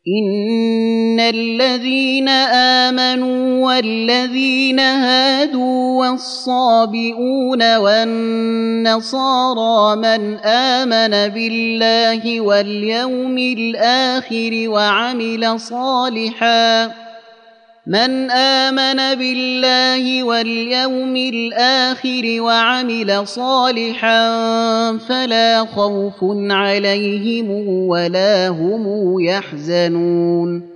إن الذين آمنوا والذين هادوا والصابئون والنصارى من آمن بالله واليوم الآخر وعمل صالحا فلا خوف عليهم ولا هم يحزنون